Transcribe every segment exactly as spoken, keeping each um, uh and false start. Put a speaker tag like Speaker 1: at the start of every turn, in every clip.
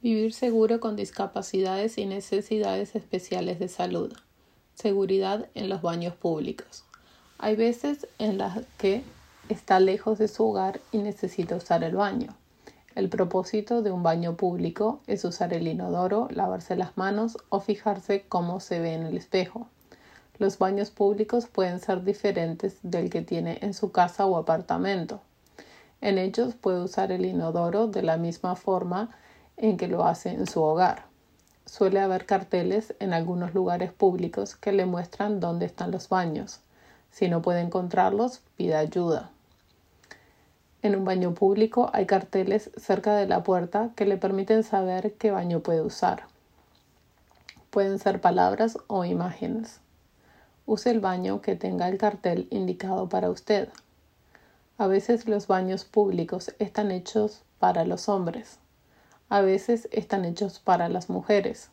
Speaker 1: Vivir seguro con discapacidades y necesidades especiales de salud. Seguridad en los baños públicos. Hay veces en las que está lejos de su hogar y necesita usar el baño. El propósito de un baño público es usar el inodoro, lavarse las manos o fijarse cómo se ve en el espejo. Los baños públicos pueden ser diferentes del que tiene en su casa o apartamento. En ellos puede usar el inodoro de la misma forma en que lo hace en su hogar. Suele haber carteles en algunos lugares públicos que le muestran dónde están los baños. Si no puede encontrarlos, pide ayuda. En un baño público hay carteles cerca de la puerta que le permiten saber qué baño puede usar. Pueden ser palabras o imágenes. Use el baño que tenga el cartel indicado para usted. A veces los baños públicos están hechos para los hombres. A veces están hechos para las mujeres.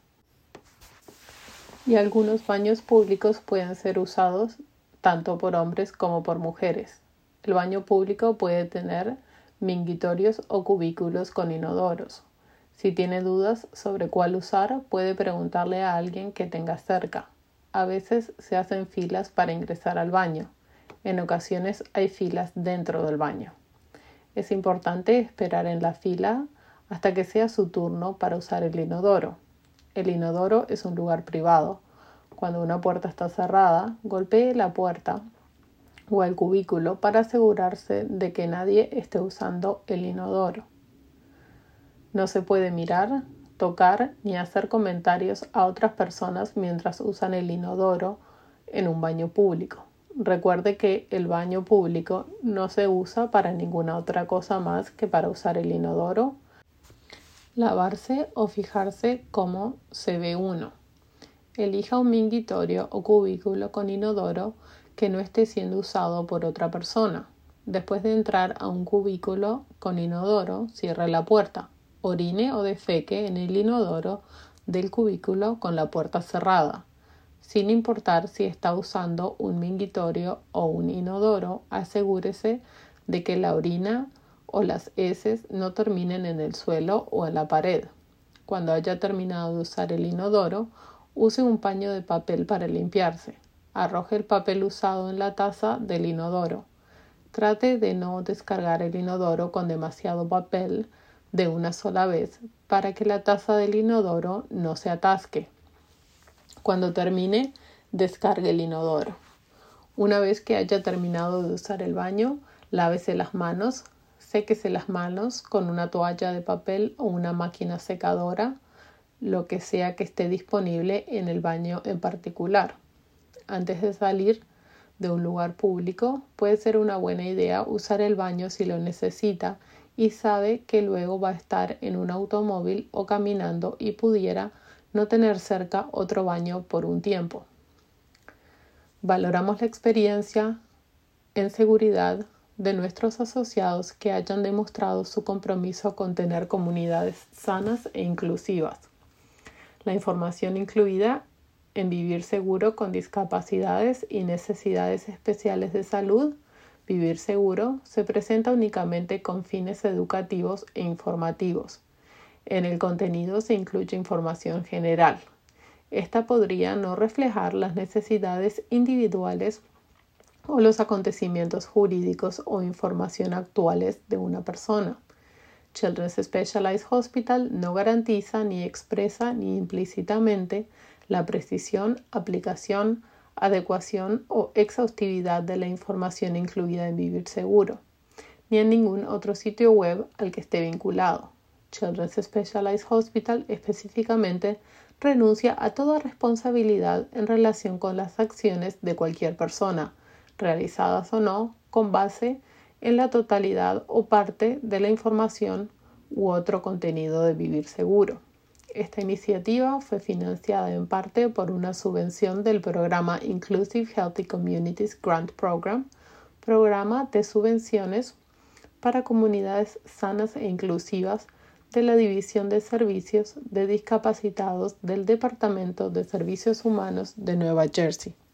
Speaker 1: Y algunos baños públicos pueden ser usados tanto por hombres como por mujeres. El baño público puede tener mingitorios o cubículos con inodoros. Si tiene dudas sobre cuál usar, puede preguntarle a alguien que tenga cerca. A veces se hacen filas para ingresar al baño. En ocasiones hay filas dentro del baño. Es importante esperar en la fila hasta que sea su turno para usar el inodoro. El inodoro es un lugar privado. Cuando una puerta está cerrada, golpee la puerta o el cubículo para asegurarse de que nadie esté usando el inodoro. No se puede mirar, tocar ni hacer comentarios a otras personas mientras usan el inodoro en un baño público. Recuerde que el baño público no se usa para ninguna otra cosa más que para usar el inodoro, lavarse o fijarse cómo se ve uno. Elija un mingitorio o cubículo con inodoro que no esté siendo usado por otra persona. Después de entrar a un cubículo con inodoro, cierre la puerta. Orine o defeque en el inodoro del cubículo con la puerta cerrada. Sin importar si está usando un mingitorio o un inodoro, asegúrese de que la orina o las heces no terminen en el suelo o en la pared. Cuando haya terminado de usar el inodoro, use un paño de papel para limpiarse. Arroje el papel usado en la taza del inodoro. Trate de no descargar el inodoro con demasiado papel de una sola vez para que la taza del inodoro no se atasque. Cuando termine, descargue el inodoro. Una vez que haya terminado de usar el baño, lávese las manos. Séquese las manos con una toalla de papel o una máquina secadora, lo que sea que esté disponible en el baño en particular. Antes de salir de un lugar público, puede ser una buena idea usar el baño si lo necesita y sabe que luego va a estar en un automóvil o caminando y pudiera no tener cerca otro baño por un tiempo. Valoramos la experiencia en seguridad de nuestros asociados que hayan demostrado su compromiso con tener comunidades sanas e inclusivas. La información incluida en Vivir Seguro con Discapacidades y Necesidades Especiales de Salud, Vivir Seguro, se presenta únicamente con fines educativos e informativos. En el contenido se incluye información general. Esta podría no reflejar las necesidades individuales o los acontecimientos jurídicos o información actuales de una persona. Children's Specialized Hospital no garantiza ni expresa ni implícitamente la precisión, aplicación, adecuación o exhaustividad de la información incluida en Vivir Seguro, ni en ningún otro sitio web al que esté vinculado. Children's Specialized Hospital específicamente renuncia a toda responsabilidad en relación con las acciones de cualquier persona, realizadas o no, con base en la totalidad o parte de la información u otro contenido de Vivir Seguro. Esta iniciativa fue financiada en parte por una subvención del programa Inclusive Healthy Communities Grant Program, programa de subvenciones para comunidades sanas e inclusivas de la División de Servicios de Discapacitados del Departamento de Servicios Humanos de Nueva Jersey.